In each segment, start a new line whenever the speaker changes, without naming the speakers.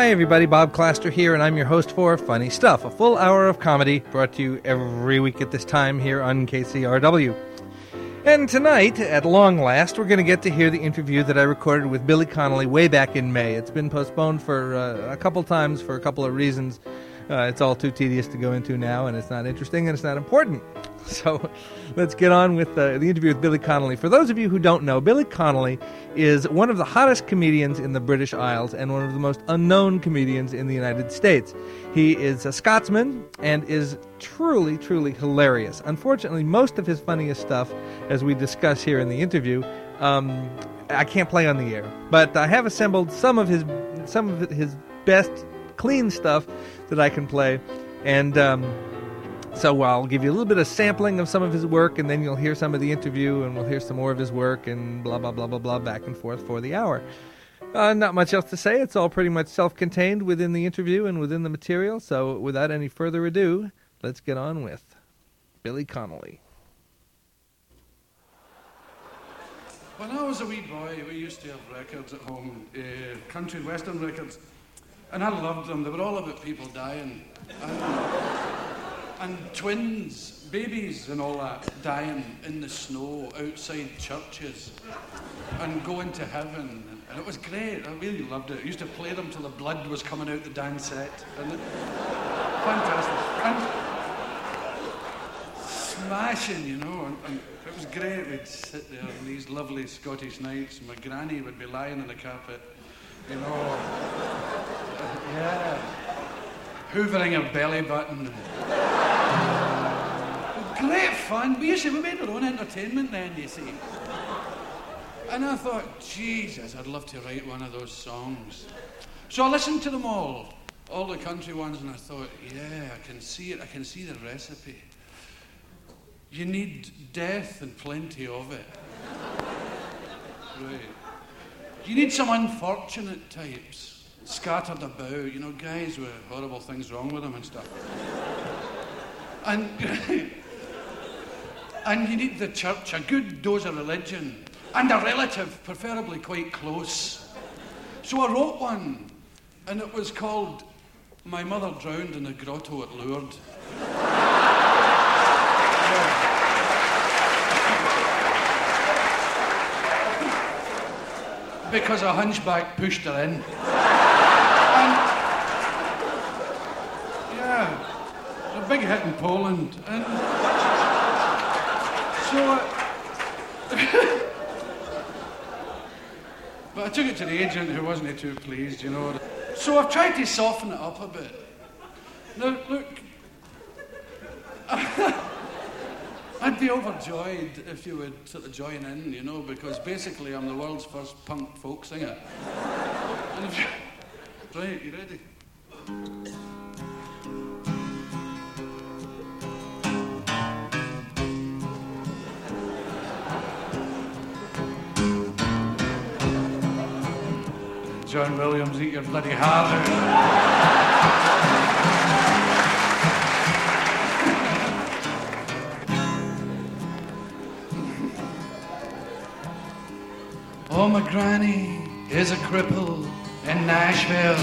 Hi everybody, Bob Claster here, and I'm your host for Funny Stuff, a full hour of comedy brought to you every week at this time here on KCRW. And tonight, at long last, we're going to get to hear the interview that I recorded with Billy Connolly way back in May. It's been postponed for a couple times for a couple of reasons. It's all too tedious to go into now, and it's not interesting, and it's not important. So let's get on with the interview with Billy Connolly. For those of you who don't know, Billy Connolly is one of the hottest comedians in the British Isles and one of the most unknown comedians in the United States. He is a Scotsman and is truly, truly hilarious. Unfortunately, most of his funniest stuff, as we discuss here in the interview, I can't play on the air. But I have assembled some of his best clean stuff that I can play, and so I'll give you a little bit of sampling of some of his work, and then you'll hear some of the interview, and we'll hear some more of his work, and blah, blah, blah, blah, blah, back and forth for the hour. Not much else to say. It's all pretty much self-contained within the interview and within the material, so without any further ado, let's get on with Billy Connolly.
When I was a wee boy, we used to have records at home, country western records, and I loved them. They were all about people dying. And twins, babies and all that, dying in the snow outside churches and going to heaven. And it was great. I really loved it. I used to play them till the blood was coming out the dancette. And fantastic. And smashing, you know. And it was great. We'd sit there on these lovely Scottish nights, and my granny would be lying on the carpet, you know. Yeah. Hoovering her belly button. Great fun. We made our own entertainment then, you see. And I thought, Jesus, I'd love to write one of those songs. So I listened to them all the country ones, and I thought, yeah, I can see it. I can see the recipe. You need death and plenty of it. Right. You need some unfortunate types, scattered about, you know, guys with horrible things wrong with them and stuff. And you need the church, a good dose of religion, and a relative, preferably quite close. So I wrote one, and it was called My Mother Drowned in a Grotto at Lourdes. Because a hunchback pushed her in. A big hit in Poland. And so but I took it to the agent, who wasn't too pleased, you know. So I've tried to soften it up a bit. Now, look, I'd be overjoyed if you would sort of join in, you know, because basically I'm the world's first punk folk singer. And if you... Right, you ready? John Williams, eat your bloody heart out. Oh, my granny is a cripple in Nashville.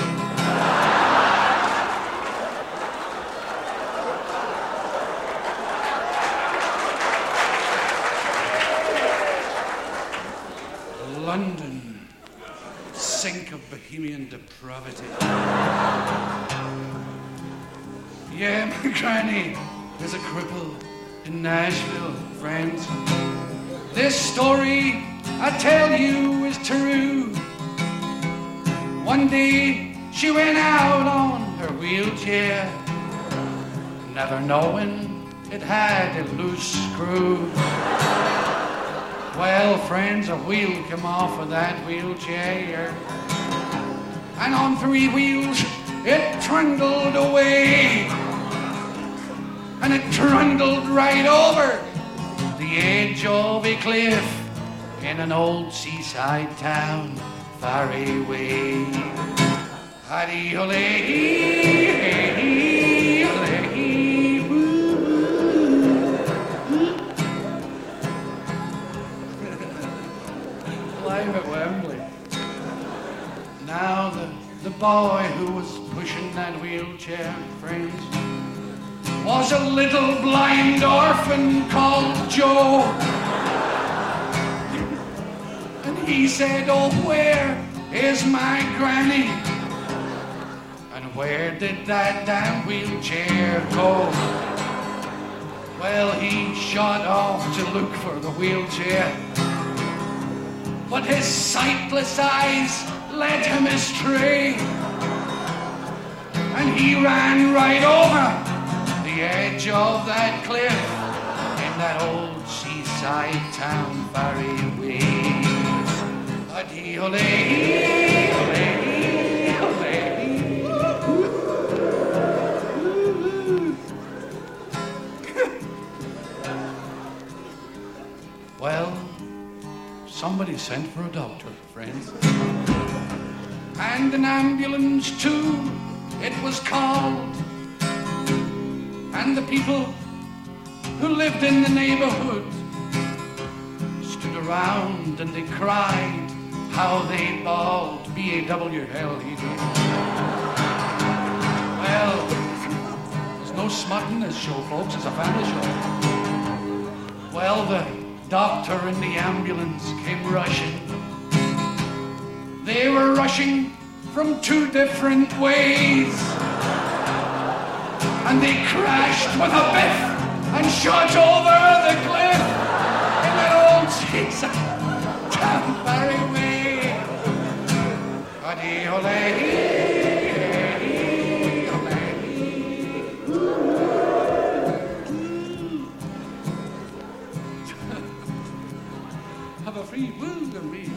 London. Sink of bohemian depravity. Yeah, my granny is a cripple in Nashville, friends. This story I tell you is true. One day she went out on her wheelchair, never knowing it had a loose screw. Well, friends, a wheel came off of that wheelchair, and on 3 wheels it trundled away, and it trundled right over the edge of a cliff in an old seaside town far away. Live at Wembley. Now the the boy who was pushing that wheelchair, friends, was a little blind orphan called Joe. And he said, oh, where is my granny? And where did that damn wheelchair go? Well, he shot off to look for the wheelchair, but his sightless eyes led him astray, and he ran right over the edge of that cliff in that old seaside town far away. Adee-ole, ole, Well, somebody sent for a doctor, friends. And an ambulance too, it was called. And the people who lived in the neighborhood stood around and they cried how they bawled. B-A-W, hell, he did. Well, there's no smut in this show, folks. It's a family show. Well, the doctor and the ambulance came rushing. They were rushing from two different ways, and they crashed with a biff and shot over the cliff in that old seaside town far away. Adee-ole, have a free woo to me.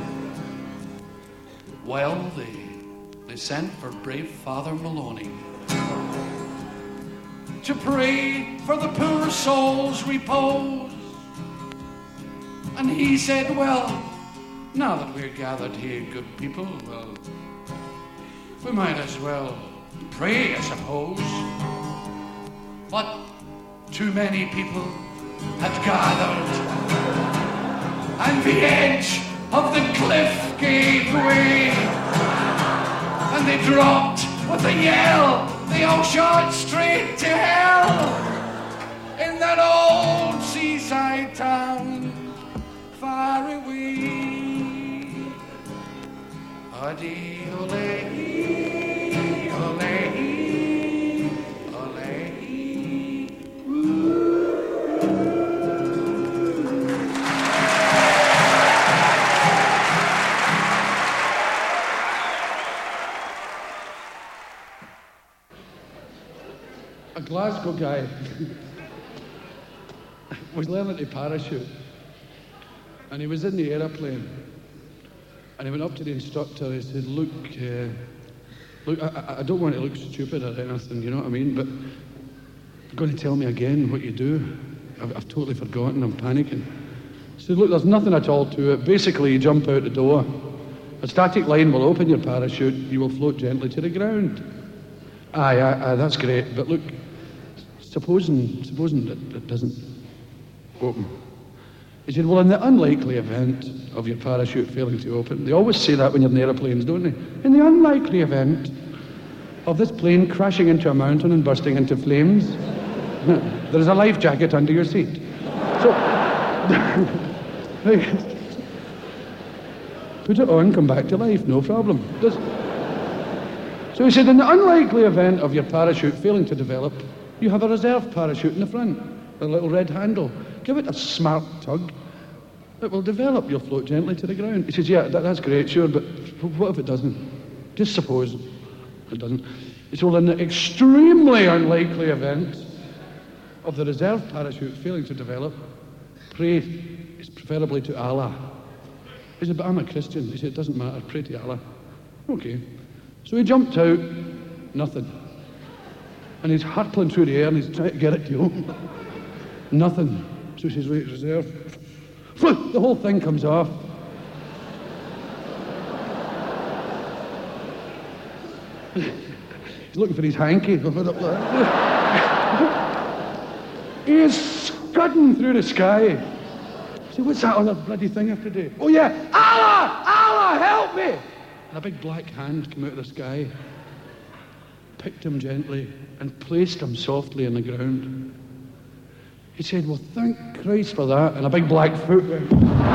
Well, they sent for brave Father Maloney to pray for the poor soul's repose. And he said, well, now that we're gathered here, good people, well, we might as well pray, I suppose. But too many people had gathered, and the edge of the cliff gave way, and they dropped with a yell. They all shot straight to hell in that old seaside town far away. Adee-ole, ole, ole. A Glasgow guy was learning to parachute, and he was in the aeroplane, and he went up to the instructor. He said, look, I don't want to look stupid or anything, you know what I mean, but you're going to tell me again what you do? I've totally forgotten, I'm panicking. He said, look, there's nothing at all to it. Basically, you jump out the door, a static line will open your parachute, you will float gently to the ground. Aye, that's great, but look, supposing it doesn't open. He said, well, in the unlikely event of your parachute failing to open, they always say that when you're in aeroplanes, don't they? In the unlikely event of this plane crashing into a mountain and bursting into flames, there is a life jacket under your seat. So, put it on, come back to life, no problem. So he said, in the unlikely event of your parachute failing to develop, you have a reserve parachute in the front, a little red handle. Give it a smart tug. It will develop. You'll float gently to the ground. He says, yeah, that's great, sure, but what if it doesn't? Just suppose it doesn't. He said, well, in the extremely unlikely event of the reserve parachute failing to develop, pray, preferably to Allah. He said, but I'm a Christian. He said, it doesn't matter, pray to Allah. Okay. So he jumped out, nothing. And he's hurtling through the air and he's trying to get it to home. Nothing. So he says, wait, reserve. The whole thing comes off. He's looking for his hanky. He is scudding through the sky. I said, what's that other bloody thing I have to do? Oh yeah, Allah, help me! and a big black hand came out of the sky, picked him gently, and placed him softly on the ground. He said, "Well, thank Christ for that," and a big black foot went.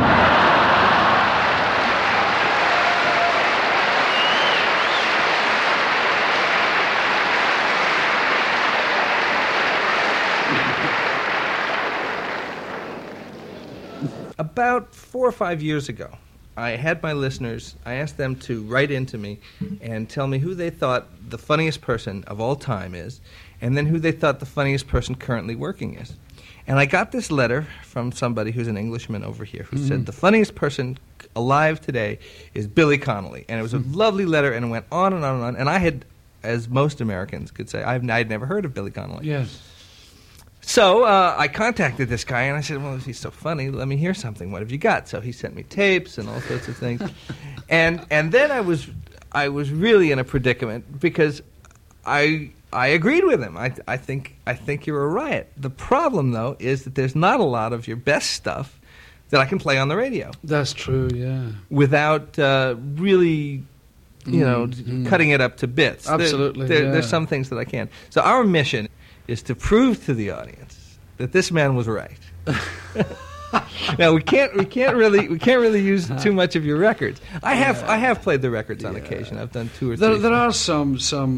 About 4 or 5 years ago, I had my listeners, I asked them to write into me and tell me who they thought the funniest person of all time is, and then who they thought the funniest person currently working is. And I got this letter from somebody who's an Englishman over here who said the funniest person alive today is Billy Connolly. And it was a lovely letter, and it went on and on and on. And I had, as most Americans could say, I'd never heard of Billy Connolly.
Yes.
So I contacted this guy, and I said, well, if he's so funny, let me hear something. What have you got? So he sent me tapes and all sorts of things. and then I was really in a predicament because I agreed with him. I think you're a riot. The problem, though, is that there's not a lot of your best stuff that I can play on the radio.
That's true, yeah.
Without really, cutting it up to bits.
Absolutely,
There's some things that I can. So our mission is to prove to the audience that this man was right. Now we can't really use too much of your records. I have played the records on occasion. I've done 2 or 3.
There are some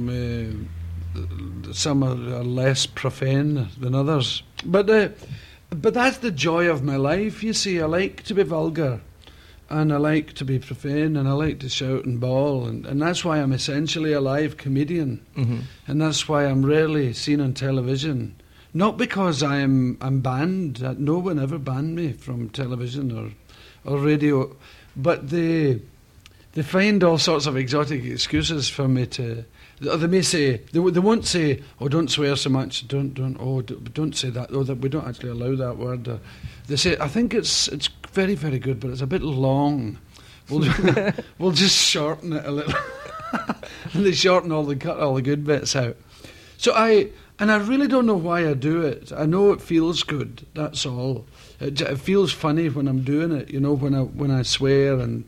are less profane than others, but that's the joy of my life. You see, I like to be vulgar, and I like to be profane, and I like to shout and bawl, and that's why I'm essentially a live comedian, and that's why I'm rarely seen on television. Not because I'm banned. No one ever banned me from television or radio, but they find all sorts of exotic excuses for me to. They may say they won't say, "Oh, don't swear so much. Don't say that. Oh, that we don't actually allow that word." They say, "I think it's very, very good, but it's a bit long. We'll just shorten it a little." And they shorten cut all the good bits out. So I really don't know why I do it. I know it feels good. That's all. It feels funny when I'm doing it. When I swear and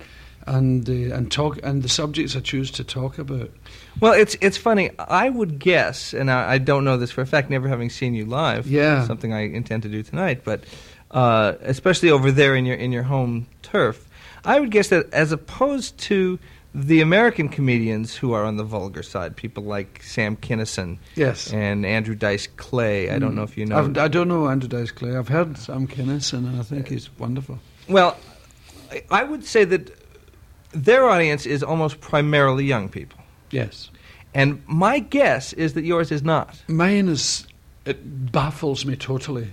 talk and the subjects I choose to talk about.
Well, it's funny. I would guess, and I don't know this for a fact, never having seen you live.
Yeah.
Something I intend to do tonight, but especially over there in your home turf, I would guess that as opposed to the American comedians who are on the vulgar side, people like Sam Kinison,
yes,
and Andrew Dice Clay. I don't know if you know.
I don't know Andrew Dice Clay. I've heard Sam Kinison, and I think he's wonderful.
Well, I would say that their audience is almost primarily young people.
Yes.
And my guess is that yours is not.
Mine is. It baffles me totally.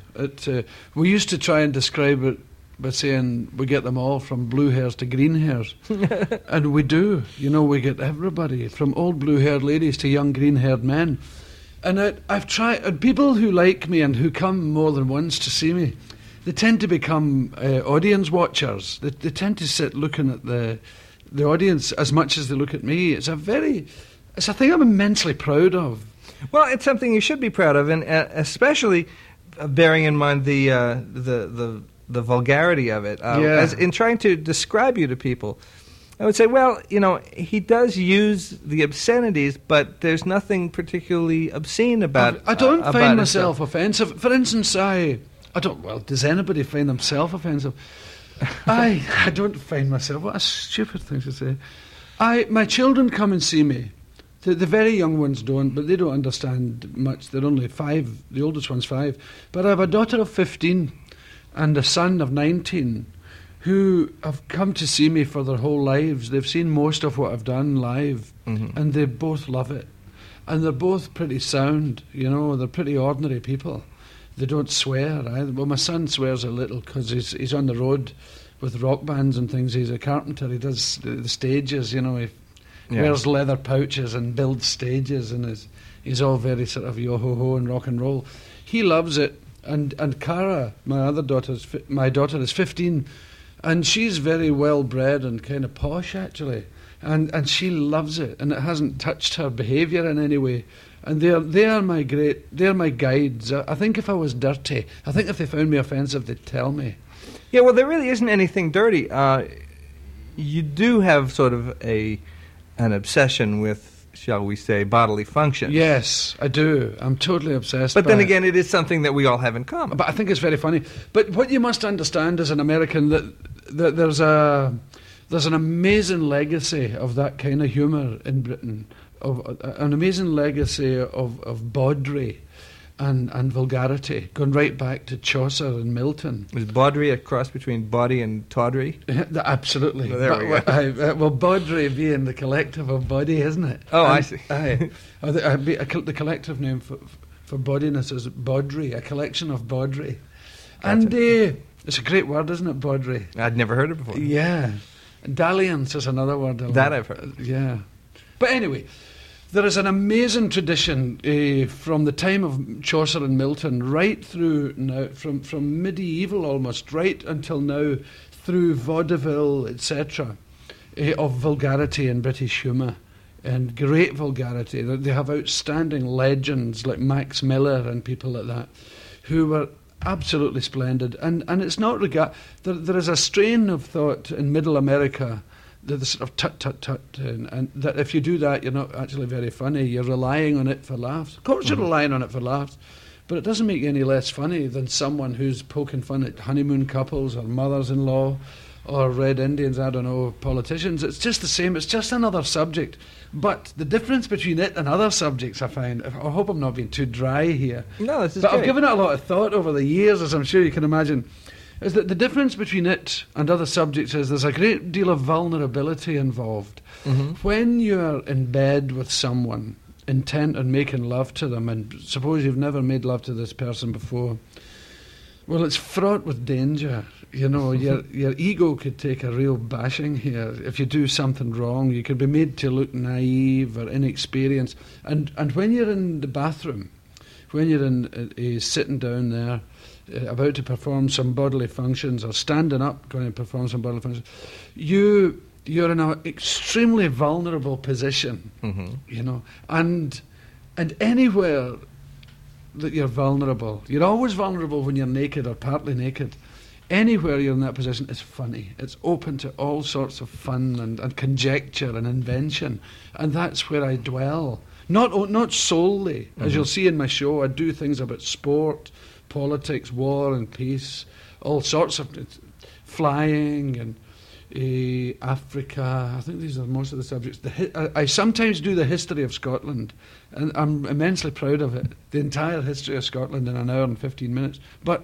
We used to try and describe it by saying we get them all from blue hairs to green hairs. And we do. We get everybody, from old blue-haired ladies to young green-haired men. And I've tried. And people who like me and who come more than once to see me, they tend to become audience watchers. They tend to sit looking at the audience as much as they look at me. It's a thing I'm immensely proud of.
Well, it's something you should be proud of, and especially bearing in mind the vulgarity of it. As in trying to describe you to people, I would say, well, he does use the obscenities, but there's nothing particularly obscene about.
I don't find myself offensive. For instance, I don't. Well, does anybody find themselves offensive? I don't find myself. What a stupid thing to say. My children come and see me. The very young ones don't, but they don't understand much. They're only 5. The oldest one's 5. But I have a daughter of 15 and a son of 19 who have come to see me for their whole lives. They've seen most of what I've done live, and they both love it. And they're both pretty sound, they're pretty ordinary people. They don't swear either. Well, my son swears a little because he's on the road with rock bands and things. He's a carpenter. He does the stages, he wears leather pouches and builds stages, and he's all very sort of yo-ho-ho and rock and roll. He loves it. And Cara, my daughter is 15, and she's very well bred and kind of posh actually, and she loves it, and it hasn't touched her behaviour in any way. And they're my guides. I think if I was dirty, I think if they found me offensive, they'd tell me.
Yeah, well, there really isn't anything dirty. You do have sort of a an obsession with, shall we say, bodily function.
Yes, I do. I'm totally obsessed
But
by
then
it.
again, it is something that we all have in common.
But I think it's very funny. But what you must understand as an American, that there's an amazing legacy of that kind of humour in Britain, of an amazing legacy of bawdry and vulgarity, going right back to Chaucer and Milton.
Is bawdry a cross between bawdy and tawdry?
Absolutely.
Well, there we go.
Well, bawdry being the collective of body, isn't it?
Oh,
And,
I see.
The collective name for bodiness is bawdry, a collection of bawdry. And it's a great word, isn't it, bawdry?
I'd never heard it before.
Yeah. Dalliance is another word.
That I've heard.
Yeah. But anyway, there is an amazing tradition from the time of Chaucer and Milton right through now, from medieval almost, right until now, through vaudeville, etc., of vulgarity in British humour. And great vulgarity. They have outstanding legends like Max Miller and people like that, who were absolutely splendid. And it's not there is a strain of thought in Middle America, the sort of tut, and that if you do that, you're not actually very funny. You're relying on it for laughs. Of course, you're relying on it for laughs, but it doesn't make you any less funny than someone who's poking fun at honeymoon couples or mothers-in-law or Red Indians, I don't know, politicians. It's just the same. It's just another subject. But the difference between it and other subjects, I find, I hope I'm not being too dry here,
No, this is
but
great.
I've given it a lot of thought over the years, as I'm sure you can imagine, is that the difference between it and other subjects is there's a great deal of vulnerability involved.
Mm-hmm.
When you're in bed with someone, intent on making love to them, and suppose you've never made love to this person before, well, it's fraught with danger. You know, your ego could take a real bashing here. If you do something wrong, you could be made to look naive or inexperienced. And when you're in the bathroom, when you're sitting down there, about to perform some bodily functions, or standing up going to perform some bodily functions, you're in an extremely vulnerable position, you know, and anywhere that you're vulnerable, you're always vulnerable when you're naked or partly naked. Anywhere you're in that position is funny. It's open to all sorts of fun and conjecture and invention, and that's where I dwell. Not solely, as you'll see in my show. I do things about sport, politics, war and peace, all sorts of flying and Africa. I think these are most of the subjects. I sometimes do the history of Scotland, and I'm immensely proud of it. The entire history of Scotland in an hour and 15 minutes. But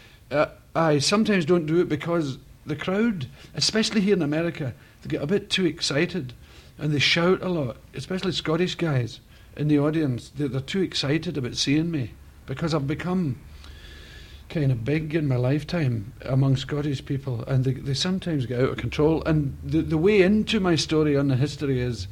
I sometimes don't do it because the crowd, especially here in America, they get a bit too excited and they shout a lot, especially Scottish guys in the audience. They're too excited about seeing me because I've become kind of big in my lifetime among Scottish people, and they sometimes get out of control. And the way into my story on the history is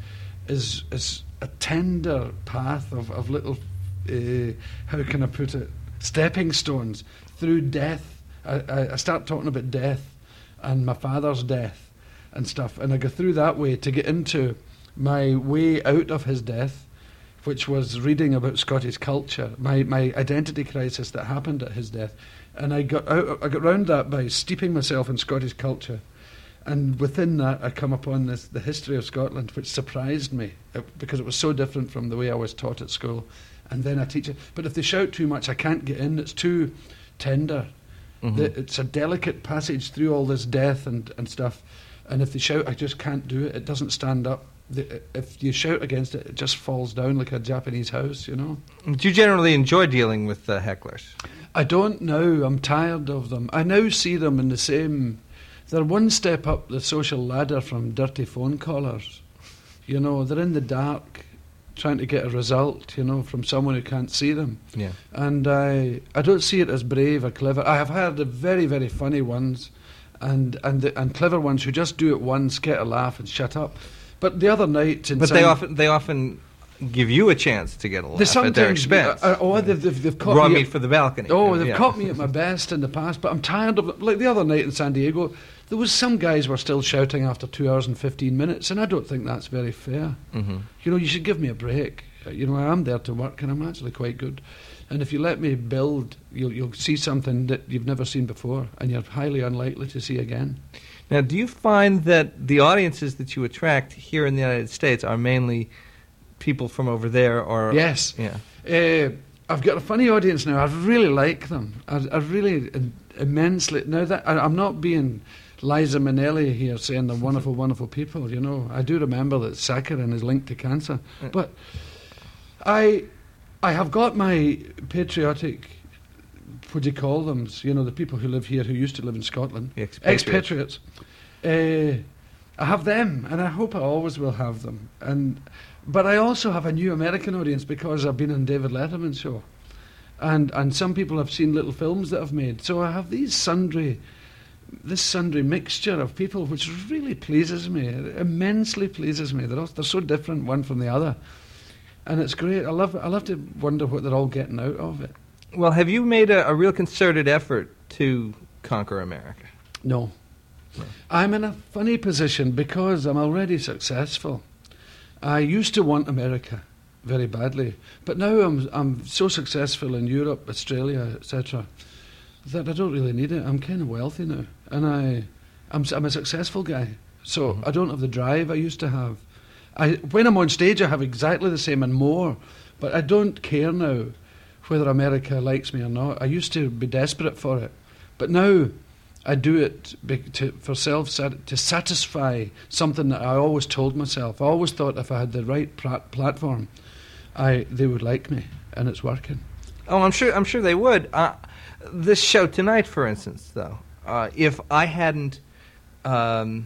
a tender path of little, how can I put it, stepping stones through death. I start talking about death and my father's death and stuff, and I go through that way to get into my way out of his death, which was reading about Scottish culture, my identity crisis that happened at his death. And I got round that by steeping myself in Scottish culture, and within that I come upon the history of Scotland, which surprised me because it was so different from the way I was taught at school. And then I teach it, but if they shout too much, I can't get in. It's too tender. It's a delicate passage through all this death and stuff, and if they shout, I just can't do it. It doesn't stand up. If you shout against it, it just falls down like a Japanese house, you know.
Do you generally enjoy dealing with hecklers?
I don't now. I'm tired of them. I now see them in the same... They're one step up the social ladder from dirty phone callers. You know, they're in the dark trying to get a result, you know, from someone who can't see them.
Yeah.
And I don't see it as brave or clever. I have heard the very, very funny ones and clever ones who just do it once, get a laugh and shut up. But the other night...
But they often give you a chance to get a laugh at their expense.
They've caught
Raw
me
meat for the balcony.
Oh, they've caught me at my best in the past, but I'm tired of it. Like the other night in San Diego, there was some guys were still shouting after 2 hours and 15 minutes, and I don't think that's very fair. You know, you should give me a break. You know, I am there to work, and I'm actually quite good. And if you let me build, you'll see something that you've never seen before, and you're highly unlikely to see again.
Now, do you find that the audiences that you attract here in the United States are mainly people from over there, or
Yes.
Yeah.
I've got a funny audience now. I really like them. I really immensely. Now that I'm not being Liza Minnelli here saying they're wonderful, wonderful people. You know, I do remember that saccharin is linked to cancer, but I have got my patriotic. What do you call them? You know, the people who live here who used to live in Scotland, expatriates. I have them, and I hope I always will have them. But I also have a new American audience because I've been on David Letterman's show, and some people have seen little films that I've made. So I have this sundry mixture of people, which really pleases me. It immensely pleases me. They're so different one from the other, and it's great. I love to wonder what they're all getting out of it.
Well, have you made a real concerted effort to conquer America?
No. I'm in a funny position because I'm already successful. I used to want America very badly, but now I'm so successful in Europe, Australia, etc., that I don't really need it. I'm kind of wealthy now, and I'm a successful guy, so I don't have the drive I used to have. When I'm on stage, I have exactly the same and more, but I don't care now whether America likes me or not. I used to be desperate for it, but now I do it to satisfy something that I always told myself. I always thought if I had the right platform, they would like me, and it's working.
Oh, I'm sure they would. This show tonight, for instance, though, if I hadn't been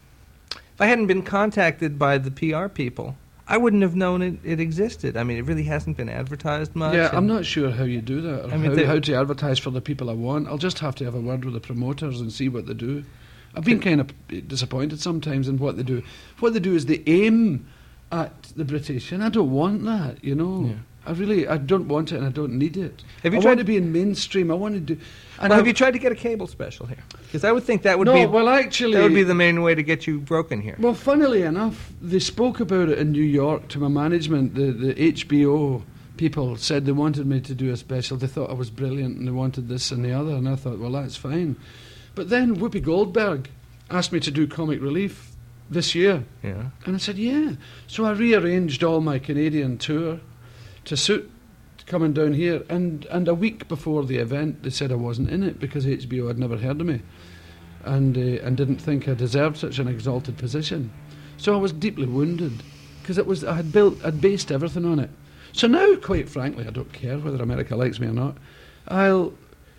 contacted by the PR people, I wouldn't have known it existed. I mean, it really hasn't been advertised much.
Yeah, I'm not sure how you do that, or how to advertise for the people I want. I'll just have to have a word with the promoters and see what they do. I've been kind of disappointed sometimes in what they do. What they do is they aim at the British, and I don't want that, you know. Yeah. I don't want it, and I don't need it. I want to be in mainstream. I want to do. And
have you tried to get a cable special here? Because I would think that would be the main way to get you broken here.
Well, funnily enough, they spoke about it in New York to my management. The HBO people said they wanted me to do a special. They thought I was brilliant, and they wanted this and the other. And I thought, well, that's fine. But then Whoopi Goldberg asked me to do comic relief this year.
Yeah.
And I said, yeah. So I rearranged all my Canadian tour to suit coming down here, and a week before the event they said I wasn't in it because HBO had never heard of me and didn't think I deserved such an exalted position. So I was deeply wounded because I'd based everything on it. So now, quite frankly, I don't care whether America likes me or not. I'll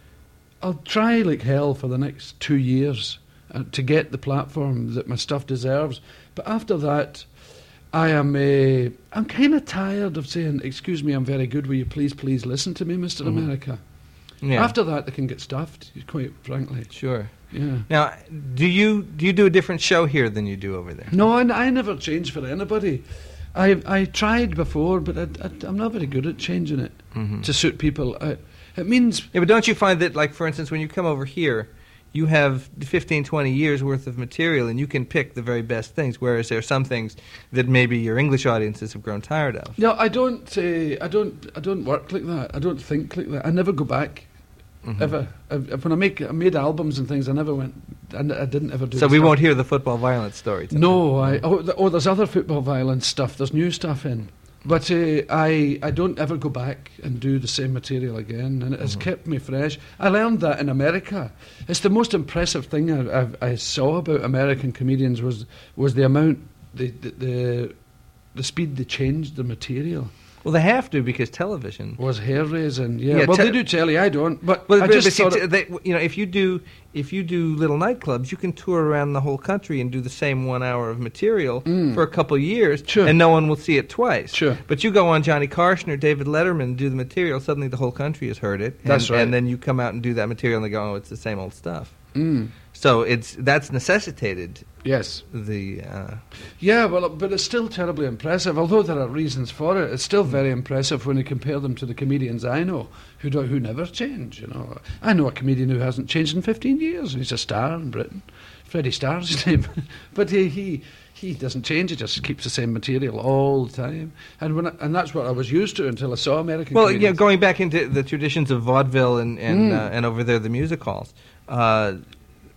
try like hell for the next 2 years to get the platform that my stuff deserves, but after that I'm kind of tired of saying, excuse me, I'm very good, will you please listen to me, Mr. America? Yeah. After that, they can get stuffed, quite frankly.
Sure.
Yeah.
Now, do you do a different show here than you do over there?
No, I never change for anybody. I tried before, but I'm not very good at changing it to suit people. It means...
Yeah, but don't you find that, like, for instance, when you come over here, you have 15, 20 years worth of material, and you can pick the very best things, whereas there are some things that maybe your English audiences have grown tired of.
No, I don't work like that. I don't think like that. I never go back, ever. When I made albums and things, I never went. I didn't ever do.
So we won't hear the football violence story tonight.
No, there's other football violence stuff. There's new stuff in. But I don't ever go back and do the same material again, and it has kept me fresh. I learned that in America. It's the most impressive thing I saw about American comedians was the amount, the speed they changed the material.
Well, they have to, because television
was hair raising. Yeah, well, they do telly. I don't. But I just thought
if you do little nightclubs, you can tour around the whole country and do the same 1 hour of material for a couple of years, and no one will see it twice.
Sure.
But you go on Johnny Carson or David Letterman and do the material, suddenly the whole country has heard it.
That's right.
And then you come out and do that material, and they go, "Oh, it's the same old stuff."
Mm.
So that's necessitated.
Yes.
Yeah,
well, but it's still terribly impressive. Although there are reasons for it, it's still very impressive when you compare them to the comedians I know who never change. You know, I know a comedian who hasn't changed in 15 years. He's a star in Britain. Freddie Starr's his name, but he doesn't change. He just keeps the same material all the time. And that's what I was used to until I saw American.
Well,
comedians.
yeah, going back into the traditions of vaudeville and over there the music halls.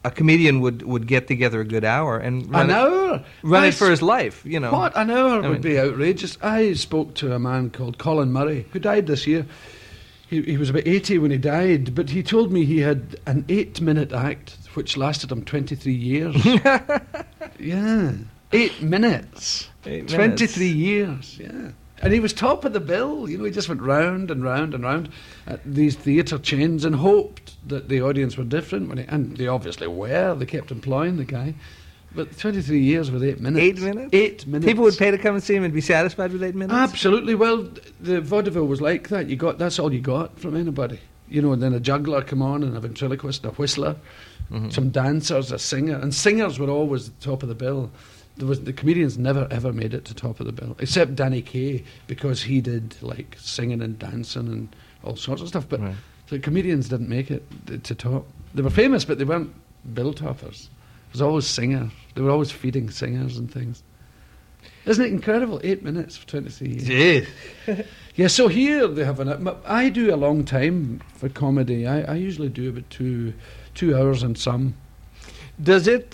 a comedian would get together a good hour and
An hour?
run it for his life, you know.
What? An hour would be outrageous. I spoke to a man called Colin Murray, who died this year. He was about 80 when he died, but he told me he had an 8-minute act which lasted him 23 years. Yeah. 8 minutes. 23 years, yeah. And he was top of the bill. You know, he just went round and round and round at these theatre chains and hoped that the audience were different. And they obviously were. They kept employing the guy. But 23 years with 8 minutes.
8 minutes?
8 minutes.
People would pay to come and see him and be satisfied with 8 minutes?
Absolutely. Well, the vaudeville was like that. That's all you got from anybody. You know, and then a juggler come on and a ventriloquist, a whistler, some dancers, a singer. And singers were always the top of the bill. The comedians never ever made it to top of the bill, except Danny Kaye, because he did like singing and dancing and all sorts of stuff. But the comedians didn't make it to top. They were famous, but they weren't bill toppers. It was always singers. They were always feeding singers and things. Isn't it incredible? 8 minutes for 23 years.
Jeez.
Yeah, so here they have I do a long time for comedy. I usually do about two hours and some.
Does it...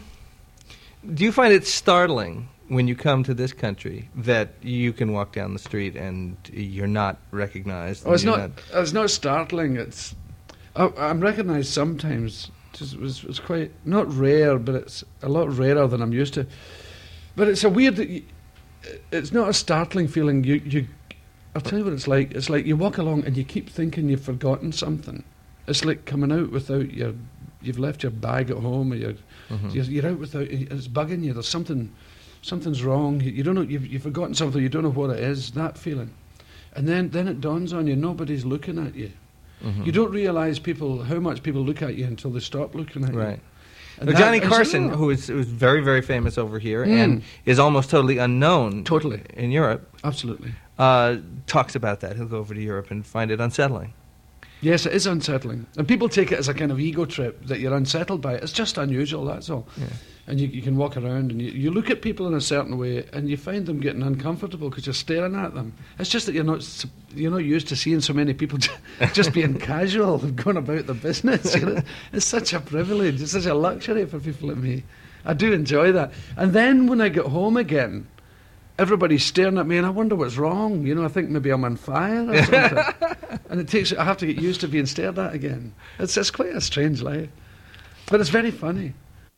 do you find it startling when you come to this country that you can walk down the street and you're not recognized?
Oh, it's not startling. I'm recognized sometimes. It's quite not rare, but it's a lot rarer than I'm used to. But it's a weird. It's not a startling feeling. I'll tell you what it's like. It's like you walk along and you keep thinking you've forgotten something. It's like coming out without you've left your bag at home, or you're out without. It's bugging you. There's something's wrong. You don't know. You've forgotten something. You don't know what it is. That feeling, and then it dawns on you. Nobody's looking at you. You don't realise how much people look at you until they stop looking at you.
Right. Well, Johnny Carson, who is very, very famous over here and is almost totally unknown in Europe.
Absolutely.
Talks about that. He'll go over to Europe and find it unsettling.
Yes, it is unsettling. And people take it as a kind of ego trip that you're unsettled by it. It's just unusual, that's all. Yeah. And you can walk around and you look at people in a certain way and you find them getting uncomfortable because you're staring at them. It's just that you're not used to seeing so many people just being casual and going about their business. You know? It's such a privilege. It's such a luxury for people like me. I do enjoy that. And then when I get home again, everybody's staring at me and I wonder what's wrong. You know, I think maybe I'm on fire or something. And I have to get used to being stared at again. It's quite a strange life. But it's very funny.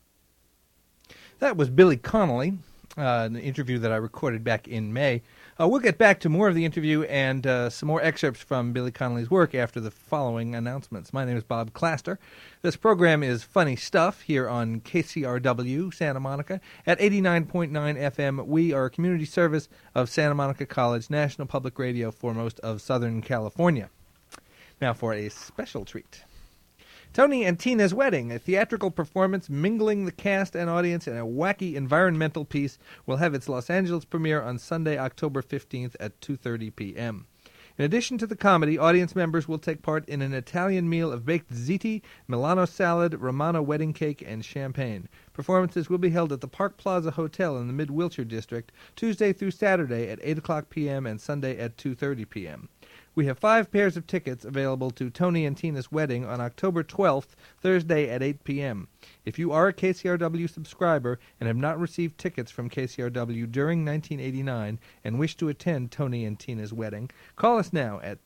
That was Billy Connolly, an interview that I recorded back in May. We'll get back to more of the interview and some more excerpts from Billy Connolly's work after the following announcements. My name is Bob Claster. This program is Funny Stuff here on KCRW, Santa Monica. At 89.9 FM, we are a community service of Santa Monica College, National Public Radio for most of Southern California. Now for a special treat. Tony and Tina's Wedding, a theatrical performance mingling the cast and audience in a wacky environmental piece, will have its Los Angeles premiere on Sunday, October 15th at 2:30 p.m. In addition to the comedy, audience members will take part in an Italian meal of baked ziti, Milano salad, Romano wedding cake, and champagne. Performances will be held at the Park Plaza Hotel in the Mid-Wilshire District, Tuesday through Saturday at 8 o'clock p.m. and Sunday at 2:30 p.m. We have 5 pairs of tickets available to Tony and Tina's Wedding on October 12th, Thursday at 8 p.m. If you are a KCRW subscriber and have not received tickets from KCRW during 1989 and wish to attend Tony and Tina's Wedding, call us now at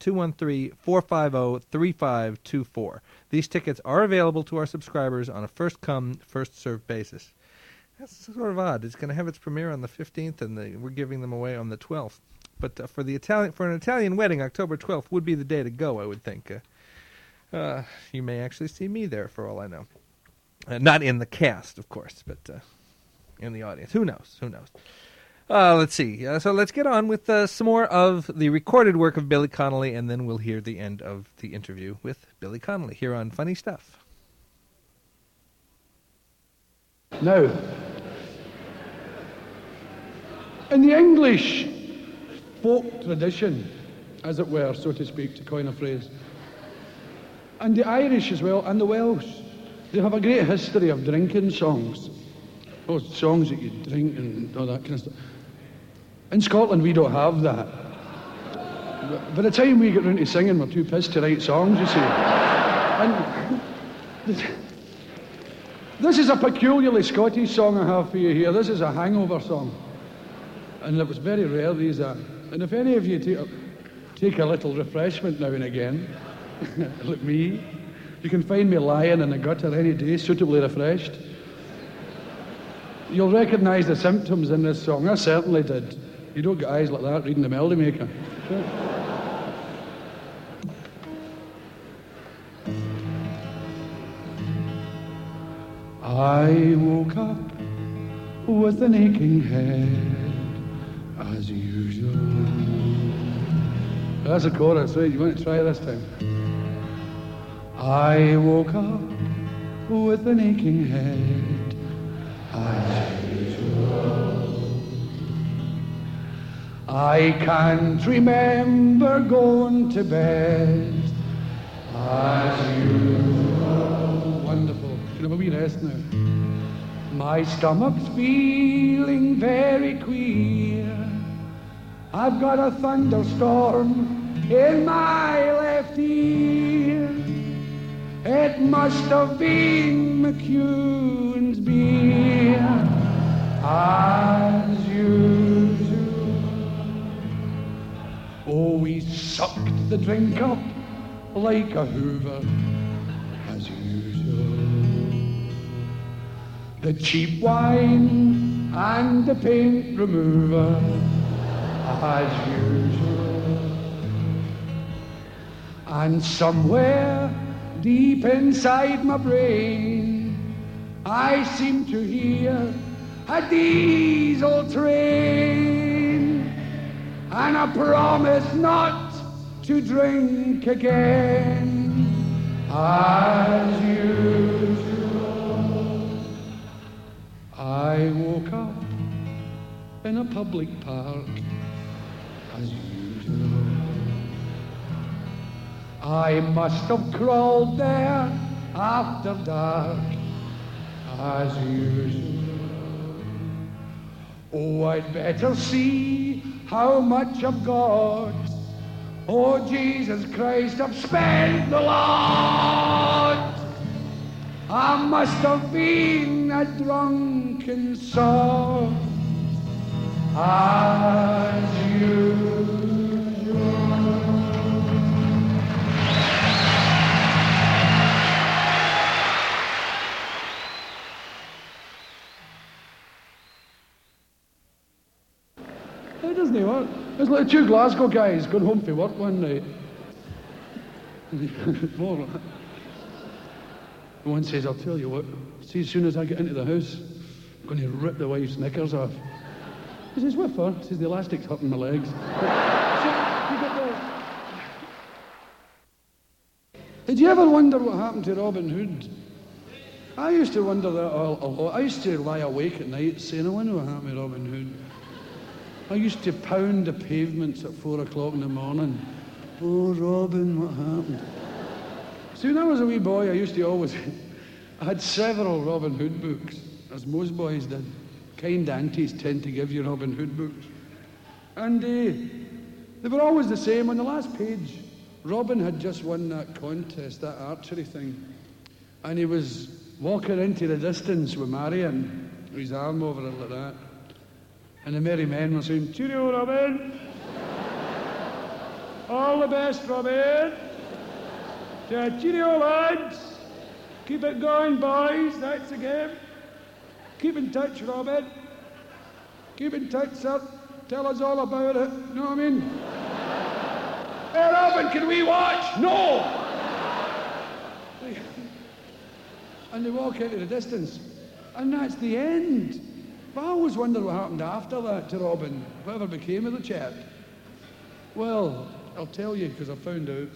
213-450-3524. These tickets are available to our subscribers on a first-come, first-served basis. That's sort of odd. It's going to have its premiere on the 15th, and we're giving them away on the 12th. But for an Italian wedding, October 12th would be the day to go, I would think. You may actually see me there, for all I know. Not in the cast, of course, but in the audience. Who knows? Let's see. So let's get on with some more of the recorded work of Billy Connolly, and then we'll hear the end of the interview with Billy Connolly here on Funny Stuff.
Now, in the English folk tradition, as it were, so to speak, to coin a phrase, and the Irish as well, and the Welsh, they have a great history of drinking songs. Oh, songs that you drink and all that kind of stuff. In Scotland, we don't have that. By the time we get round to singing, we're too pissed to write songs, you see. And This is a peculiarly Scottish song I have for you here. This is a hangover song. And it was very rare, these are. And if any of you take a little refreshment now and again, like me, you can find me lying in the gutter any day, suitably refreshed. You'll recognise the symptoms in this song. I certainly did. You don't get eyes like that reading the Melody Maker. I woke up with an aching head, as usual. That's the chorus, right? You want to try this time? I woke up with an aching head, as usual. I can't remember going to bed, as usual. Wonderful. Can I have a wee rest now? My stomach's feeling very queer. I've got a thunderstorm in my left ear. It must have been McEwen's beer, as usual. Oh, we sucked the drink up like a hoover, as usual. The cheap wine and the paint remover, as usual. And somewhere deep inside my brain, I seem to hear a diesel train, and I promise not to drink again, as usual. I woke up in a public park, as usual. I must have crawled there after dark, as usual. Oh, I'd better see how much I've got. Oh, Jesus Christ, I've spent the lot. I must have been a drunken sot, as usual. It doesn't work. It's like two Glasgow guys going home from work one night. More. One says, I'll tell you what, see, as soon as I get into the house, I'm going to rip the wife's knickers off. He says, what for? He says, the elastic's hurting my legs. Did you ever wonder what happened to Robin Hood? I used to wonder that a lot. I used to lie awake at night saying, I wonder what happened to Robin Hood. I used to pound the pavements at 4 o'clock in the morning. Oh, Robin, what happened? See, when I was a wee boy, I had several Robin Hood books, as most boys did. Kind aunties tend to give you Robin Hood books. And they were always the same. On the last page, Robin had just won that contest, that archery thing. And he was walking into the distance with Marion, with his arm over it like that. And the merry men were saying, cheerio, Robin. All the best, Robin. Cheerio, lads. Keep it going, boys. That's the game. Keep in touch, Robin. Keep in touch, sir. Tell us all about it. You know what I mean? Hey, Robin, can we watch? No! And they walk into the distance. And that's the end. But I always wondered what happened after that to Robin. Whatever became of the chap. Well, I'll tell you, because I found out.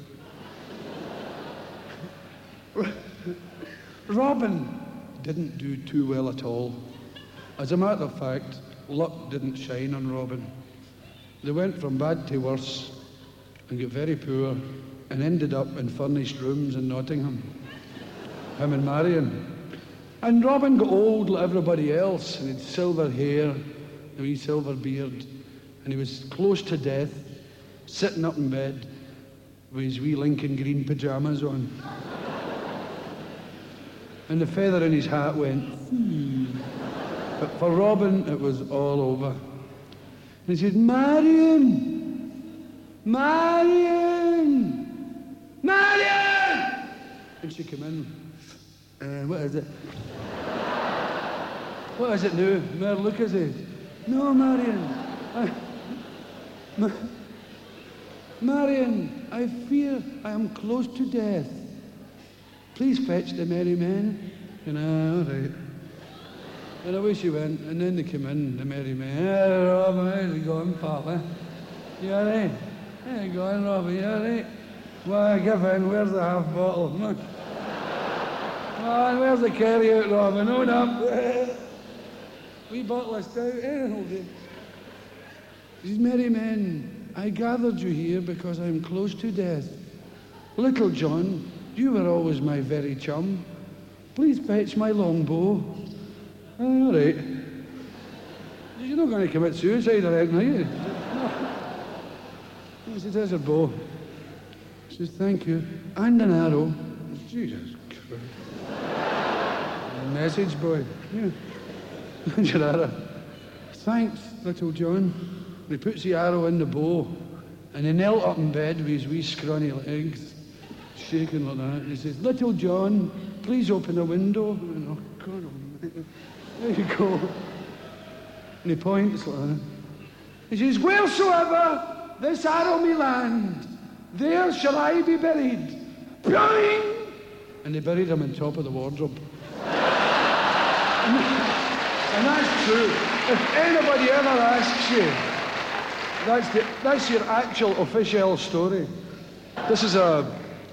Robin didn't do too well at all. As a matter of fact, luck didn't shine on Robin. They went from bad to worse and got very poor and ended up in furnished rooms in Nottingham. Him and Marion. And Robin got old like everybody else, and he had silver hair, a wee silver beard, and he was close to death, sitting up in bed with his wee Lincoln green pyjamas on.
and the feather in his hat went, But for Robin, it was all over. And he said, Marion! Marion! Marion! And she came in. What is it? What is it now? Mayor Lucas said, No, Marion. Marion, I fear I am close to death. Please fetch the merry men. And all right. And away she went, and then they came in, the merry men. Rob, how's it going, pal? You all right? How you going, Robbie? You all right? Why, give in, where's the half bottle? Come on, where's the carry out, Robin? Own up. Wee bottle of stout, hold it. These merry men, I gathered you here because I'm close to death. Little John, you were always my very chum. Please fetch my longbow. All right. You're not going to commit suicide, I reckon, are you? No. He said, there's a bow. He says, thank you. And an arrow. Jesus Christ. Message boy. Yeah. And your arrow. Thanks, little John. And he puts the arrow in the bow, and he knelt up in bed with his wee scrawny legs, shaking like that. And he says, little John, please open the window. And, oh, God almighty. There you go. And he points like that. He says, wheresoever this arrow may land, there shall I be buried. Boing! And they buried him on top of the wardrobe. And that's true. If anybody ever asks you, that's your actual official story. This is a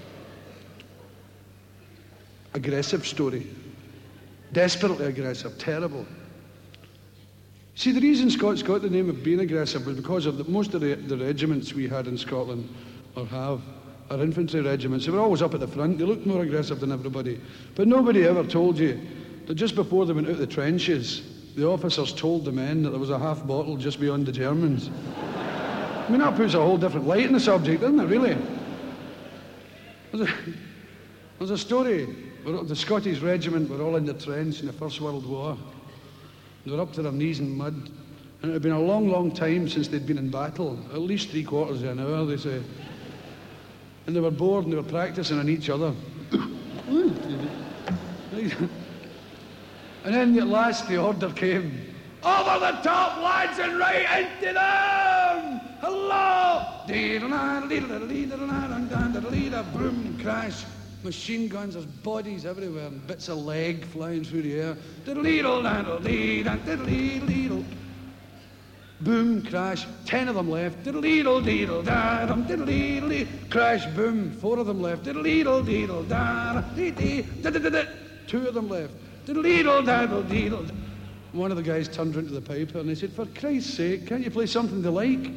aggressive story. Desperately aggressive, terrible. See, the reason Scots got the name of being aggressive was because of most of the regiments we had in Scotland, or have, are infantry regiments. They were always up at the front. They looked more aggressive than everybody. But nobody ever told you that just before they went out the trenches, the officers told the men that there was a half bottle just beyond the Germans. I mean, that puts a whole different light in the subject, doesn't it, really? There's a story where the Scottish regiment were all in the trench in the First World War. They were up to their knees in mud. And it had been a long, long time since they'd been in battle. At least 3/4 of an hour, they say. And they were bored and they were practising on each other. And then at last the order came. Over the top, lads, and right into them! Hello! Boom, crash. Machine guns, there's bodies everywhere, and bits of leg flying through the air. Boom, crash, 10 of them left. Crash, boom, 4 of them left. 2 of them left. One of the guys turned round to the piper and he said, for Christ's sake, can't you play something they like?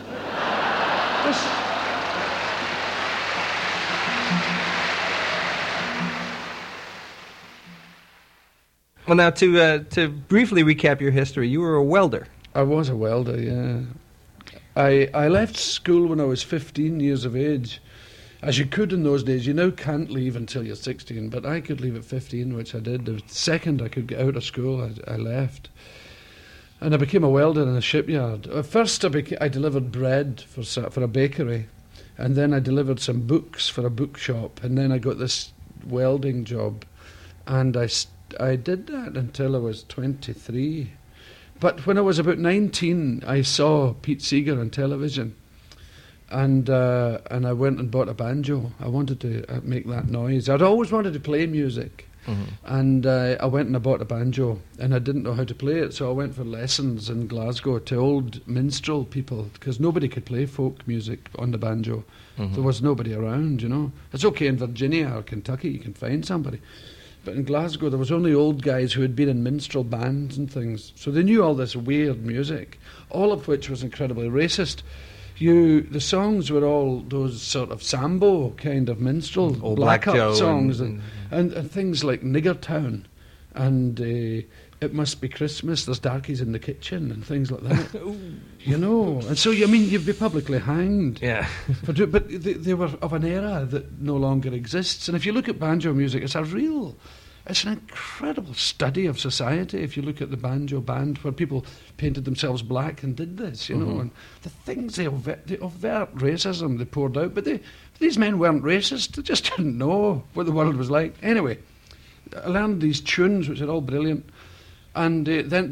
Well, now, to briefly recap your history, you were a welder.
I was a welder, yeah. I left school when I was 15 years of age. As you could in those days, you now can't leave until you're 16, but I could leave at 15, which I did. The second I could get out of school, I left. And I became a welder in a shipyard. At first, I delivered bread for a bakery, and then I delivered some books for a bookshop, and then I got this welding job. And I did that until I was 23. But when I was about 19, I saw Pete Seeger on television. And I went and bought a banjo. I wanted to make that noise. I'd always wanted to play music. Mm-hmm. And I went and I bought a banjo. And I didn't know how to play it, so I went for lessons in Glasgow to old minstrel people, because nobody could play folk music on the banjo. Mm-hmm. There was nobody around, you know. It's okay in Virginia or Kentucky, you can find somebody. But in Glasgow, there was only old guys who had been in minstrel bands and things. So they knew all this weird music, all of which was incredibly racist. The songs were all those sort of sambo kind of minstrel,
old
Black
Joe
Up songs and things like Niggertown and It Must Be Christmas, There's Darkies in the Kitchen and things like that. You know, and so, I mean, you'd be publicly hanged.
Yeah.
But they were of an era that no longer exists. And if you look at banjo music, it's a real it's an incredible study of society. If you look at the banjo band, where people painted themselves black and did this, you know, and the things the overt racism they poured out. But these men weren't racist. They just didn't know what the world was like. Anyway, I learned these tunes, which are all brilliant. And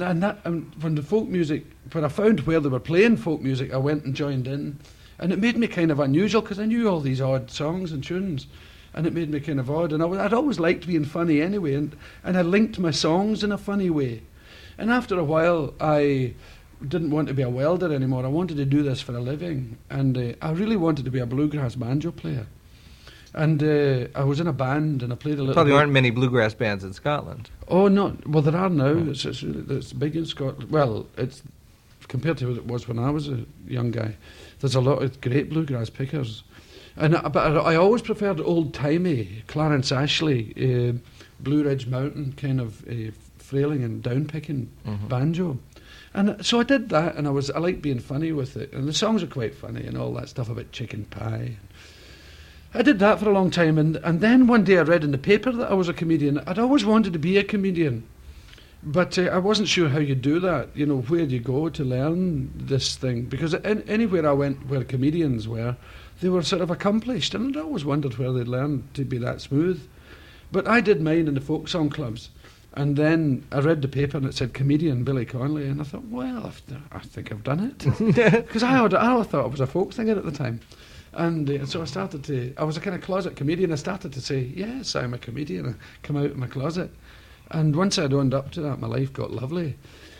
when the folk music, when I found where they were playing folk music, I went and joined in. And it made me kind of unusual, because I knew all these odd songs and tunes. And it made me kind of odd. And I'd always liked being funny anyway. And I linked my songs in a funny way. And after a while, I didn't want to be a welder anymore. I wanted to do this for a living. And I really wanted to be a bluegrass banjo player. And I was in a band, and I played a little.
Probably aren't many bluegrass bands in Scotland.
Oh no! Well, there are now. It's big in Scotland. Well, it's compared to what it was when I was a young guy. There's a lot of great bluegrass pickers, but I always preferred old timey Clarence Ashley, Blue Ridge Mountain kind of frailing and down picking banjo. And so I did that, and I liked being funny with it, and the songs are quite funny and all that stuff about chicken pie. I did that for a long time, and then one day I read in the paper that I was a comedian. I'd always wanted to be a comedian, but I wasn't sure how you do that. You know, where do you go to learn this thing? Because anywhere I went where comedians were, they were sort of accomplished, and I'd always wondered where they'd learned to be that smooth. But I did mine in the folk song clubs, and then I read the paper and it said comedian Billy Connolly, and I thought, well, I think I've done it. Because I thought it was a folk singer at the time. And so I was a kind of closet comedian. I started to say, yes, I'm a comedian. I come out of my closet. And once I'd owned up to that, my life got lovely.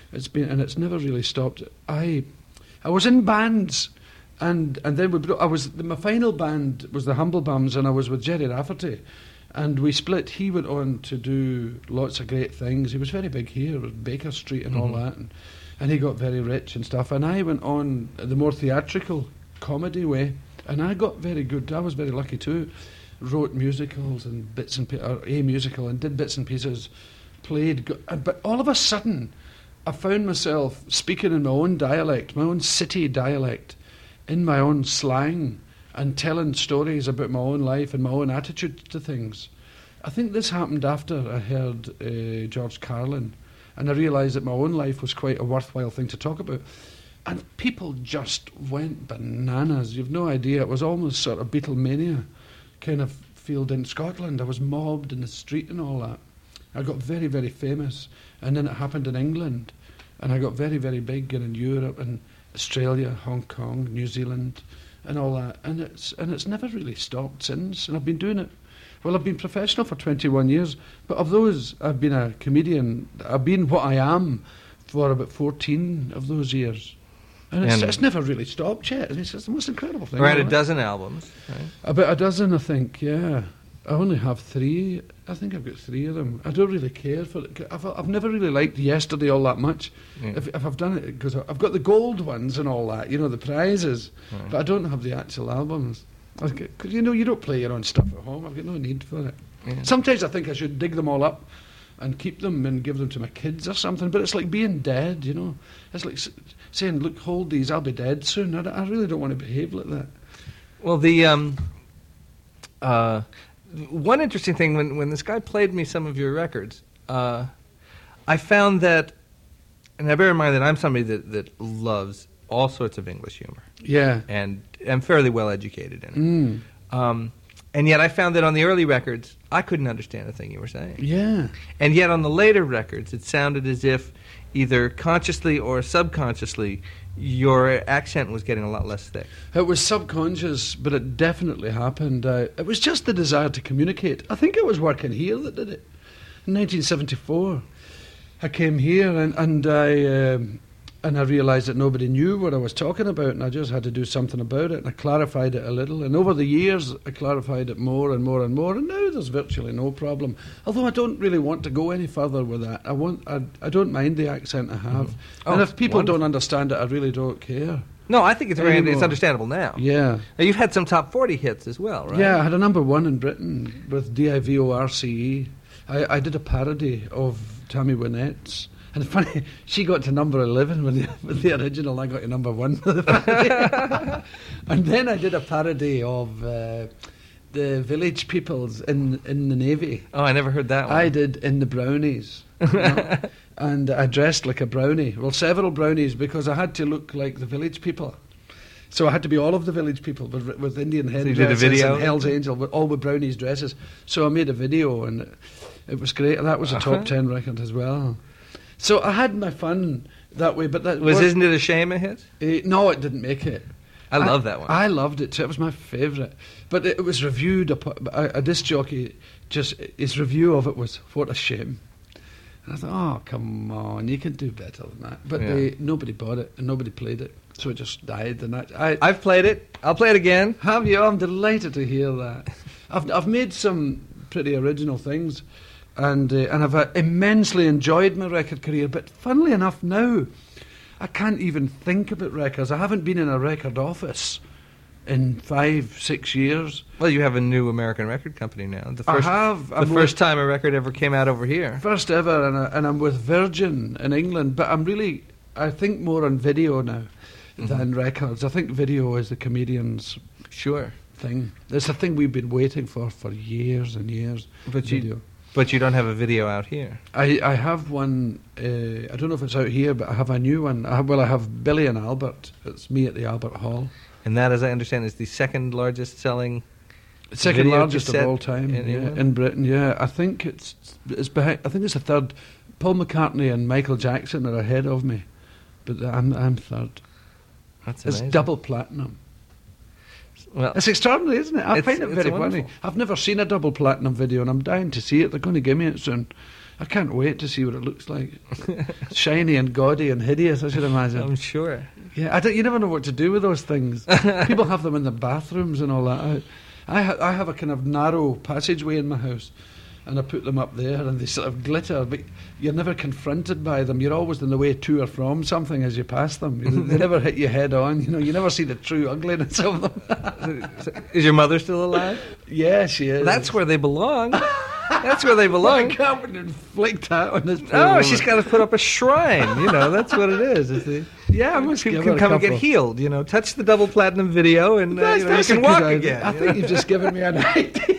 It's never really stopped. I was in bands, and then my final band was the Humble Bums, and I was with Jerry Rafferty. And we split. He went on to do lots of great things. He was very big here, with Baker Street and all that. And he got very rich and stuff. And I went on the more theatrical comedy way. And I got very good. I was very lucky too. Wrote musicals and bits and a musical, and did bits and pieces. Played, but all of a sudden, I found myself speaking in my own dialect, my own city dialect, in my own slang, and telling stories about my own life and my own attitude to things. I think this happened after I heard George Carlin, and I realised that my own life was quite a worthwhile thing to talk about. And people just went bananas. You've no idea. It was almost sort of Beatlemania kind of field in Scotland. I was mobbed in the street and all that. I got very, very famous. And then it happened in England. And I got very, very big in Europe and Australia, Hong Kong, New Zealand and all that. And it's never really stopped since. And I've been doing it. Well, I've been professional for 21 years. But of those, I've been a comedian. I've been what I am for about 14 of those years. And it's never really stopped yet. It's just the most incredible thing.
We're at a dozen albums, right?
About a dozen, I think, yeah. I only have 3. I think I've got 3 of them. I don't really care for it. I've never really liked Yesterday all that much. Yeah. If I've done it, because I've got the gold ones and all that, you know, the prizes, right. But I don't have the actual albums. Because, you know, you don't play your own stuff at home. I've got no need for it. Yeah. Sometimes I think I should dig them all up and keep them and give them to my kids or something, but it's like being dead, you know. It's like saying, look, hold these, I'll be dead soon. I really don't want to behave like that.
Well, the one interesting thing, when this guy played me some of your records, I found that, and I bear in mind that I'm somebody that loves all sorts of English humor.
Yeah.
And I'm fairly well educated in it. And yet I found that on the early records, I couldn't understand a thing you were saying.
Yeah.
And yet on the later records, it sounded as if either consciously or subconsciously, your accent was getting a lot less thick.
It was subconscious, but it definitely happened. It was just the desire to communicate. I think it was working here that did it. In 1974, I came here and I realised that nobody knew what I was talking about, and I just had to do something about it, and I clarified it a little. And over the years, I clarified it more and more and more, and now there's virtually no problem. Although I don't really want to go any further with that. I don't mind the accent I have. And if people don't understand it, I really don't care.
No, I think it's understandable now.
Yeah.
Now, you've had some top 40 hits as well, right?
Yeah, I had a number 1 in Britain with DIVORCE. I did a parody of Tammy Wynette's. And it's funny, she got to number 11 with the original. I got to number 1 with the parody. And then I did a parody of the village peoples in the Navy.
Oh, I never heard that one.
I did in the Brownies. You know? And I dressed like a brownie. Well, several brownies, because I had to look like the village people. So I had to be all of the village people with Indian headdresses
did a video?
and Hell's Angel, all with brownies dresses. So I made a video, and it was great. And that was a top 10 record as well. So I had my fun that way. But that
Isn't It a Shame a hit?
No, it didn't make it.
I love that one.
I loved it too. It was my favourite. But it was reviewed. A disc jockey, his review of it was, "What a shame." And I thought, oh, come on, you can do better than that. But nobody bought it and nobody played it. So it just died. And
I've played it. I'll play it again.
Have you? I'm delighted to hear that. I've made some pretty original things. And I've immensely enjoyed my record career. But funnily enough now, I can't even think about records. I haven't been in a record office in 5-6 years.
Well, you have a new American record company now.
I have.
The first time a record ever came out over here.
First ever, and I'm with Virgin in England. But I think more on video now than records. I think video is the comedian's thing. It's a thing we've been waiting for years and years.
But you don't have a video out here.
I have one. I don't know if it's out here, but I have a new one. I have Billy and Albert. It's me at the Albert Hall.
And that, as I understand, is the second largest selling.
Second largest of all time
in
Britain. Yeah, I think it's behind. I think it's the third. Paul McCartney and Michael Jackson are ahead of me, but I'm third.
That's amazing.
It's double platinum.
Well,
it's extraordinary, isn't it? I find it very
wonderful.
funny. I've never seen a double platinum video, and I'm dying to see it. They're going to give me it soon. I can't wait to see what it looks like. Shiny and gaudy and hideous, I should imagine.
I'm sure.
Yeah, you never know what to do with those things. People have them in the bathrooms and all that. I have a kind of narrow passageway in my house, and I put them up there, and they sort of glitter, but you're never confronted by them. You're always in the way to or from something as you pass them. They never hit you head on. You never see the true ugliness of them.
Is your mother still alive?
Yeah, she is.
That's where they belong. That's where they belong.
I can't inflict that on this.
Oh, she's got to put up a shrine. That's what it is.
Yeah, I must
people can come and get healed. Touch the double platinum video, and you can walk again.
I think you've just given me an idea.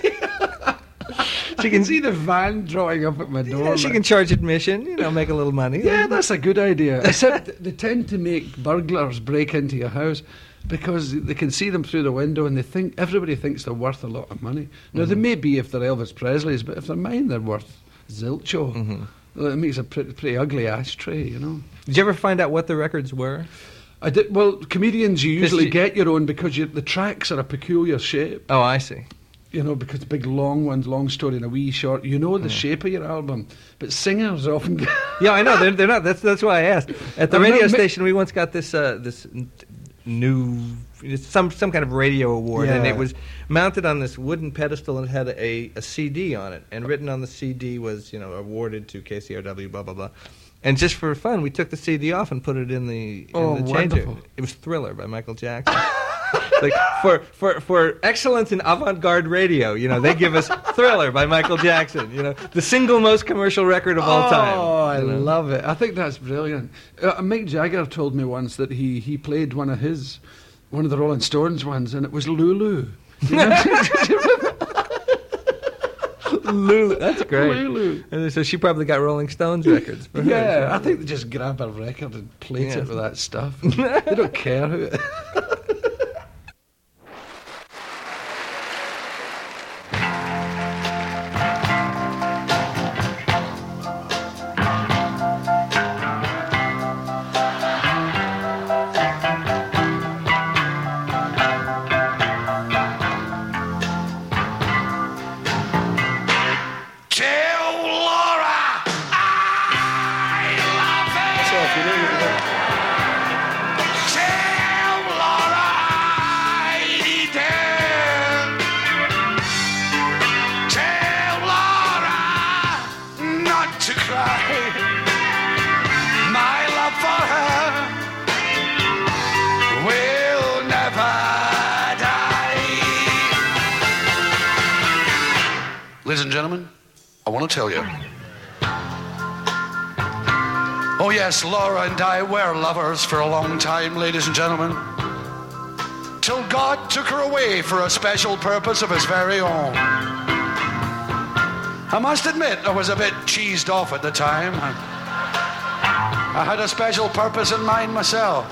She can see the van drawing up at my door.
Yeah, she can charge admission, make a little money.
Yeah, that's a good idea. Except they tend to make burglars break into your house because they can see them through the window, and everybody thinks they're worth a lot of money. Now, they may be if they're Elvis Presley's, but if they're mine, they're worth zilcho. It makes a pretty ugly ashtray,
Did you ever find out what the records were?
I did. Well, comedians, you usually get your own because the tracks are a peculiar shape.
Oh, I see.
Because the big long ones, long story, and a wee short. The shape of your album, but singers often.
Yeah, I know they're not. That's why I asked. At the radio station, we once got this new some kind of radio award, and it was mounted on this wooden pedestal, and it had a CD on it, and written on the CD was awarded to KCRW, blah blah blah. And just for fun, we took the CD off and put it in the changer. It was Thriller by Michael Jackson. Like for excellence in avant-garde radio, they give us Thriller by Michael Jackson. The single most commercial record of all time.
Oh, I love it. I think that's brilliant. Mick Jagger told me once that he played one of the Rolling Stones ones, and it was Lulu.
Lulu, that's great.
Lulu.
And so she probably got Rolling Stones records. For her.
I think they just grab a record and plate it with that stuff. They don't care who it.
Ladies and gentlemen, I want to tell you. Oh yes, Laura and I were lovers for a long time, ladies and gentlemen. till God took her away for a special purpose of his very own. I must admit I was a bit cheesed off at the time. I had a special purpose in mind myself.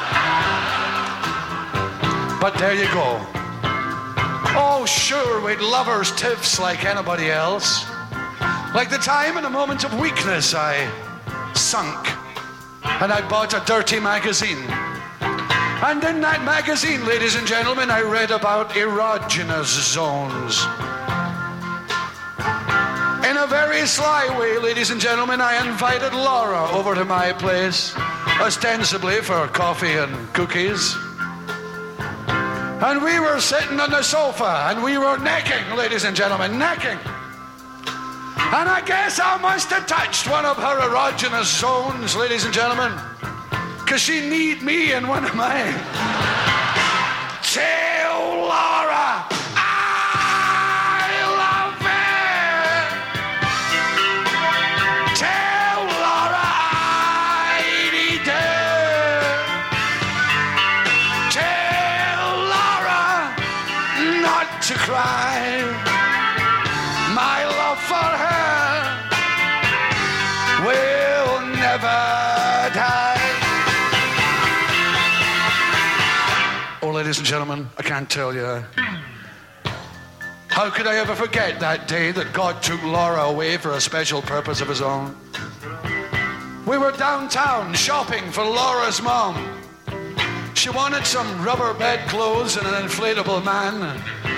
But there you go. Oh, sure, we'd lovers' tiffs like anybody else. Like the time in a moment of weakness I sunk and I bought a dirty magazine. And in that magazine, ladies and gentlemen, I read about erogenous zones. In a very sly way, ladies and gentlemen, I invited Laura over to my place, ostensibly for coffee and cookies. And we were sitting on the sofa, and we were necking, ladies and gentlemen, necking. And I guess I must have touched one of her erogenous zones, ladies and gentlemen, because she need me in one of mine. Tell Laura I love her. Tell Laura I need her. Tell Laura not to cry. My love for her will never die. Oh, ladies and gentlemen, I can't tell you. How could I ever forget that day that God took Laura away for a special purpose of his own? We were downtown shopping for Laura's mom. She wanted some rubber bedclothes and an inflatable man.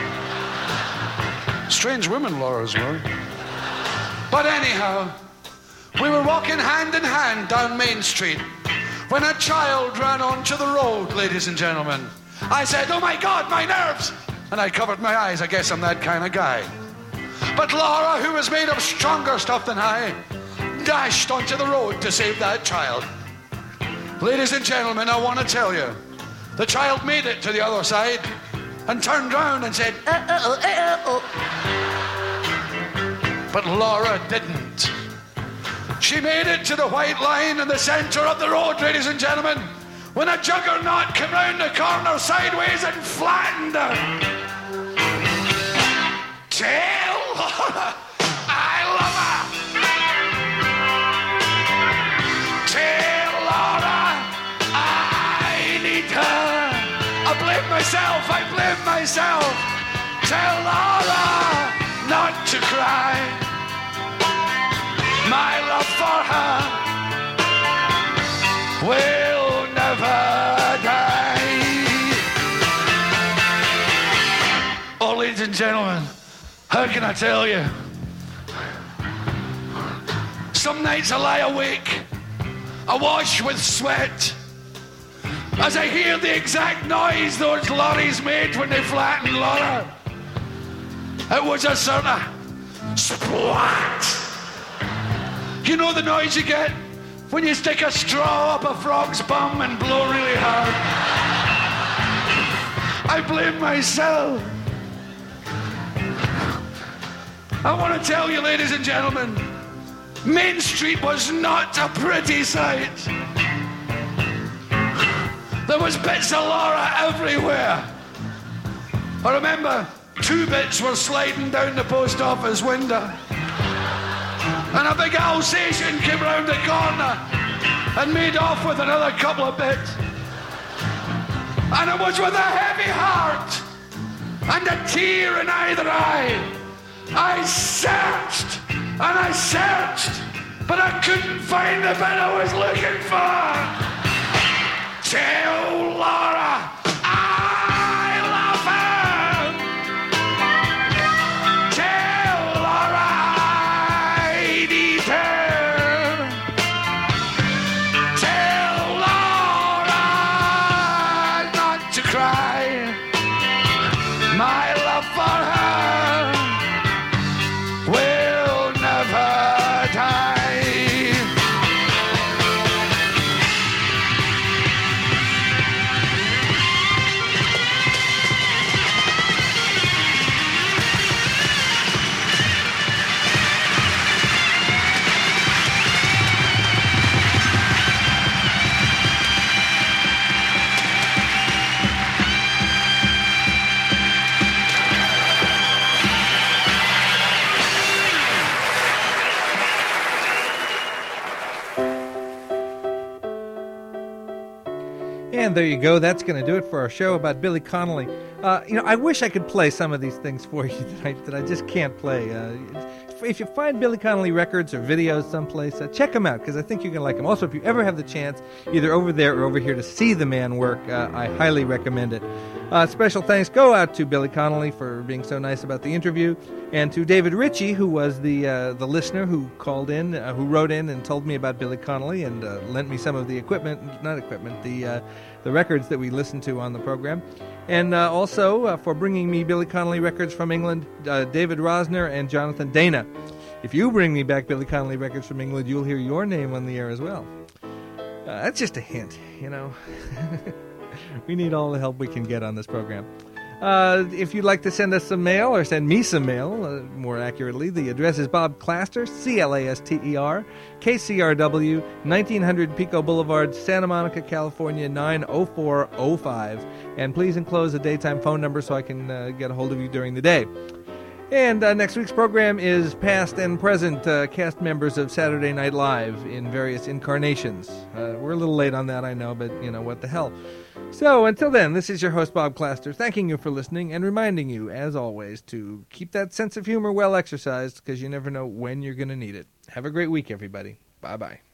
Strange women, Laura's were. But anyhow, we were walking hand in hand down Main Street when a child ran onto the road, ladies and gentlemen. I said, oh my God, my nerves! And I covered my eyes. I guess I'm that kind of guy. But Laura, who was made of stronger stuff than I, dashed onto the road to save that child. Ladies and gentlemen, I want to tell you, the child made it to the other side and turned round and said, But Laura didn't. She made it to the white line in the center of the road, ladies and gentlemen, when a juggernaut came round the corner sideways and flattened her. Tell Laura I love her. Tell Laura I need her. I blame myself. Tell Laura not to cry. My love for her will never die. Oh, ladies and gentlemen, how can I tell you? Some nights I lie awake, awash with sweat, as I hear the exact noise those lorries made when they flattened Laura. It was a sort of splat. You know the noise you get when you stick a straw up a frog's bum and blow really hard? I blame myself. I want to tell you, ladies and gentlemen, Main Street was not a pretty sight. There was bits of Laura everywhere. I remember 2 bits were sliding down the post office window. And a big Alsatian came round the corner and made off with another couple of bits. And it was with a heavy heart and a tear in either eye. I searched and I searched, but I couldn't find the bit I was looking for. Tell Laura I love her. Tell Laura I need her. Tell Laura not to cry. My love for her will never die.
And there you go. That's going to do it for our show about Billy Connolly. I wish I could play some of these things for you that I just can't play. If you find Billy Connolly records or videos someplace, check them out, because I think you're going to like them. Also, if you ever have the chance, either over there or over here, to see the man work, I highly recommend it. Special thanks go out to Billy Connolly for being so nice about the interview, and to David Ritchie, who was the listener who called in, who wrote in and told me about Billy Connolly and lent me some of the the records that we listened to on the program. And also for bringing me Billy Connolly records from England, David Rosner and Jonathan Dana. If you bring me back Billy Connolly records from England, you'll hear your name on the air as well. That's just a hint, We need all the help we can get on this program. If you'd like to send us some mail, or send me some mail, more accurately, the address is Bob Claster, C-L-A-S-T-E-R, KCRW, 1900 Pico Boulevard, Santa Monica, California, 90405. And please enclose a daytime phone number so I can get a hold of you during the day. And next week's program is past and present cast members of Saturday Night Live in various incarnations. We're a little late on that, I know, but, what the hell. So, until then, this is your host, Bob Claster, thanking you for listening and reminding you, as always, to keep that sense of humor well exercised, because you never know when you're going to need it. Have a great week, everybody. Bye-bye.